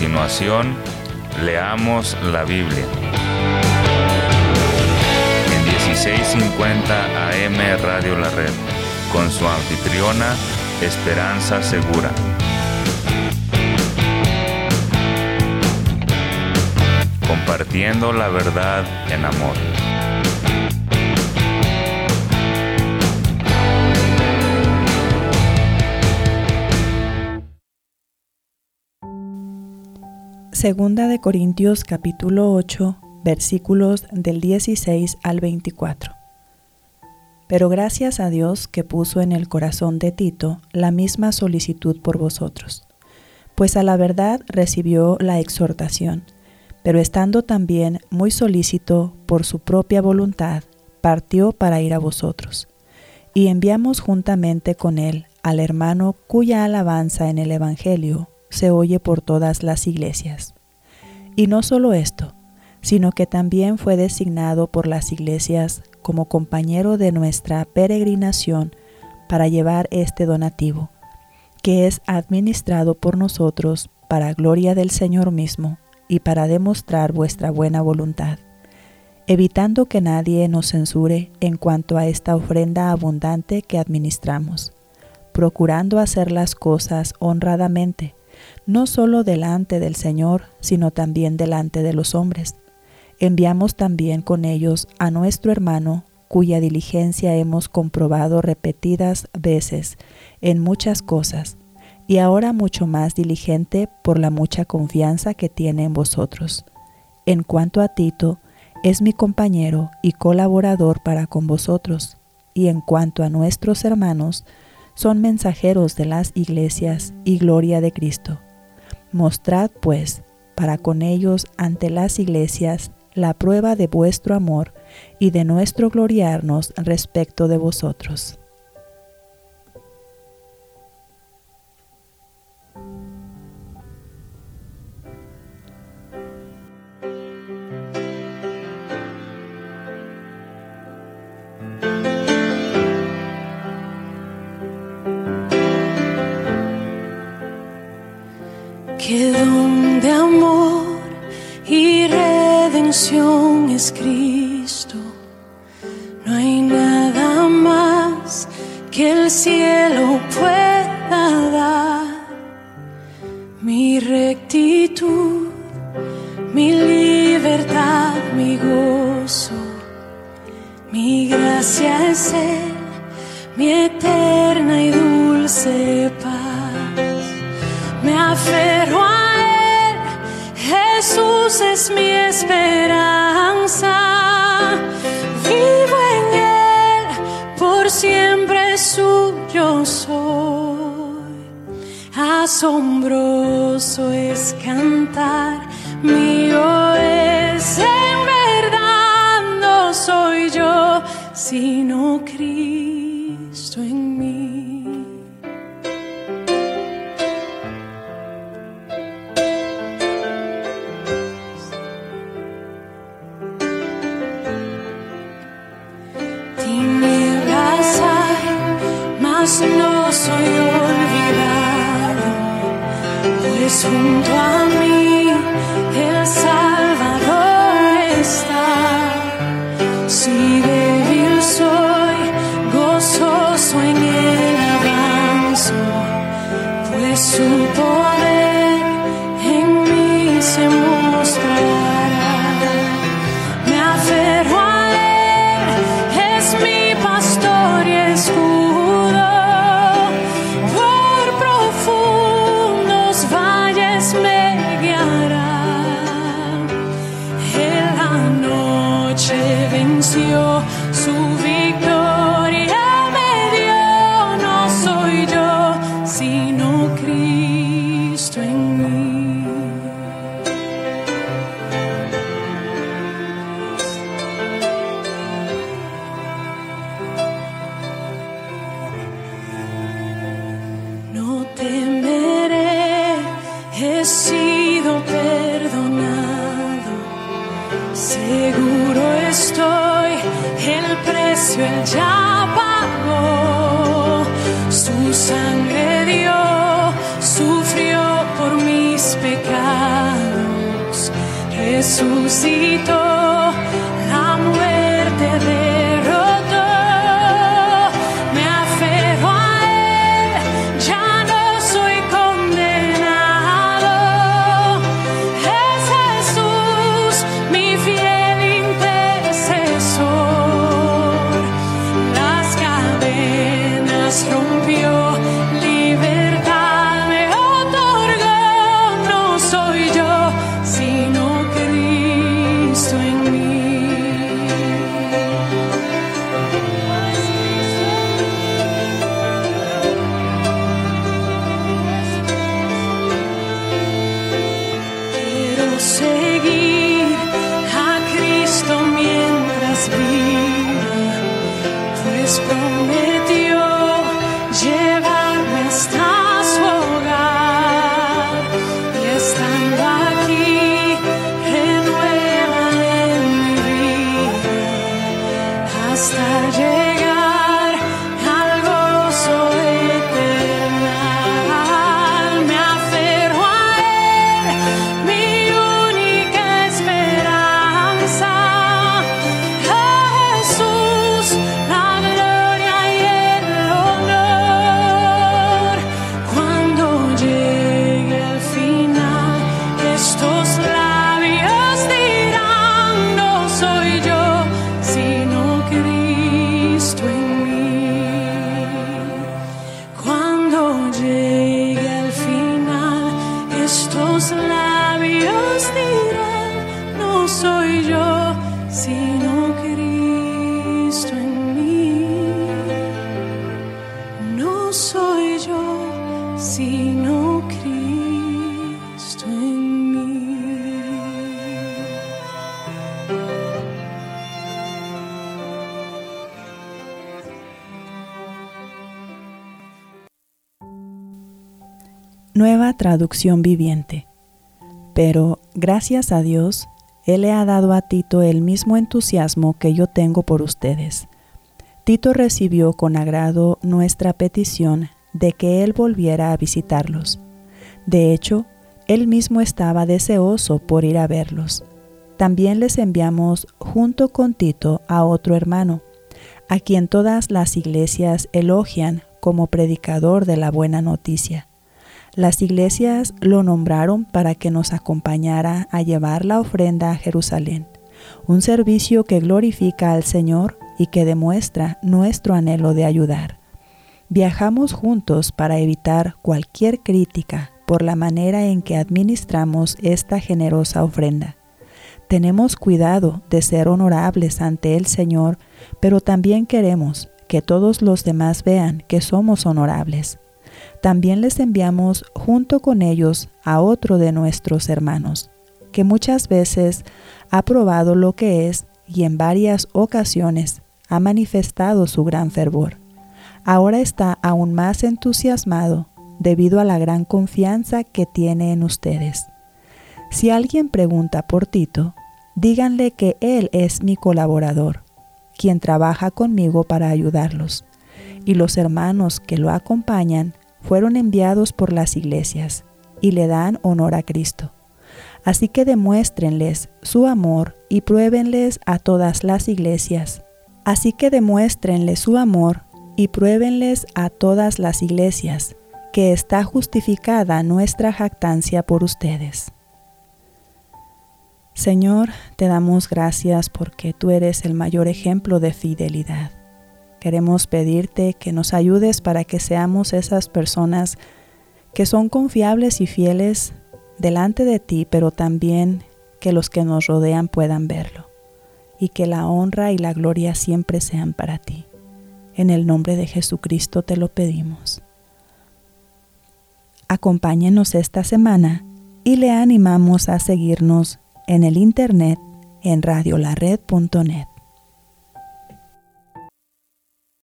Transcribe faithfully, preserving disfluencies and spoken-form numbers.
continuación, leamos la Biblia. En dieciséis cincuenta A M Radio La Red, con su anfitriona, Esperanza Segura. Compartiendo la verdad en amor. Segunda de Corintios capítulo ocho, versículos del dieciséis al veinticuatro. Pero gracias a Dios que puso en el corazón de Tito la misma solicitud por vosotros, pues a la verdad recibió la exhortación, pero estando también muy solícito por su propia voluntad, partió para ir a vosotros. Y enviamos juntamente con él al hermano cuya alabanza en el Evangelio se oye por todas las iglesias. Y no solo esto, sino que también fue designado por las iglesias como compañero de nuestra peregrinación para llevar este donativo, que es administrado por nosotros para gloria del Señor mismo y para demostrar vuestra buena voluntad, evitando que nadie nos censure en cuanto a esta ofrenda abundante que administramos, procurando hacer las cosas honradamente, no solo delante del Señor, sino también delante de los hombres. Enviamos también con ellos a nuestro hermano, cuya diligencia hemos comprobado repetidas veces en muchas cosas, y ahora mucho más diligente por la mucha confianza que tiene en vosotros. En cuanto a Tito, es mi compañero y colaborador para con vosotros, y en cuanto a nuestros hermanos, son mensajeros de las iglesias y gloria de Cristo. Mostrad, pues, para con ellos ante las iglesias la prueba de vuestro amor y de nuestro gloriarnos respecto de vosotros. Qué don de amor y redención es Cristo. No hay nada más que el cielo pueda dar. Mi rectitud, mi libertad, mi gozo, mi gracia es Él, mi eterna y dulce paz. Me aferro a Él, Jesús es mi esperanza. Vivo en Él, por siempre suyo soy. Asombroso es cantar, mío es en verdad. No soy yo, sino Cristo en mí. No soy olvidado, pues junto a mí el Salvador está. Si débil soy, gozoso en el avanzo, pues su poder en mí se mostrará. Me aferro a Él, es mi pastor y escudo. Venció, su victoria me dio. No soy yo, sino Cristo en mí. No temeré, he sido perdonado, seguro estoy, el precio Él ya pagó. Su sangre dio, sufrió por mis pecados. resucitó, la muerte derrotó. Me aferro a Él, ya no soy condenado. Es Jesús, mi fiel intercesor. Las cadenas rompió, libertad me otorgó. No soy yo, sino Cristo en mí. Quiero seguir a Cristo mientras viva, pues prometió llevarme hasta su hogar. Y estando aquí, renueva en mi vida hasta llegar al gozo eterno. Me aferro a Él, mi única esperanza. A Jesús, la gloria y el honor. Cuando llegue al final, estos labios dirán: no soy yo, sino Cristo en mí. Cuando llegue al final, estos labios dirán: no soy yo, sino Cristo en mí. No soy yo, sino Cristo en mí. Nueva traducción viviente. Pero, gracias a Dios, Él le ha dado a Tito el mismo entusiasmo que yo tengo por ustedes. Tito recibió con agrado nuestra petición de que él volviera a visitarlos. De hecho, él mismo estaba deseoso por ir a verlos. También les enviamos junto con Tito a otro hermano, a quien todas las iglesias elogian como predicador de la buena noticia. Las iglesias lo nombraron para que nos acompañara a llevar la ofrenda a Jerusalén, un servicio que glorifica al Señor y que demuestra nuestro anhelo de ayudar. Viajamos juntos para evitar cualquier crítica por la manera en que administramos esta generosa ofrenda. Tenemos cuidado de ser honorables ante el Señor, pero también queremos que todos los demás vean que somos honorables. También les enviamos junto con ellos a otro de nuestros hermanos, que muchas veces ha probado lo que es y en varias ocasiones ha manifestado su gran fervor. Ahora está aún más entusiasmado debido a la gran confianza que tiene en ustedes. Si alguien pregunta por Tito, díganle que él es mi colaborador, quien trabaja conmigo para ayudarlos, y los hermanos que lo acompañan fueron enviados por las iglesias y le dan honor a Cristo. Así que demuéstrenles su amor y pruébenles a todas las iglesias. Así que demuéstrenles su amor y pruébenles a todas las iglesias que está justificada nuestra jactancia por ustedes. Señor, te damos gracias porque tú eres el mayor ejemplo de fidelidad. Queremos pedirte que nos ayudes para que seamos esas personas que son confiables y fieles delante de ti, pero también que los que nos rodean puedan verlo, y que la honra y la gloria siempre sean para ti. En el nombre de Jesucristo te lo pedimos. Acompáñenos esta semana y le animamos a seguirnos en el internet en radio la red punto net.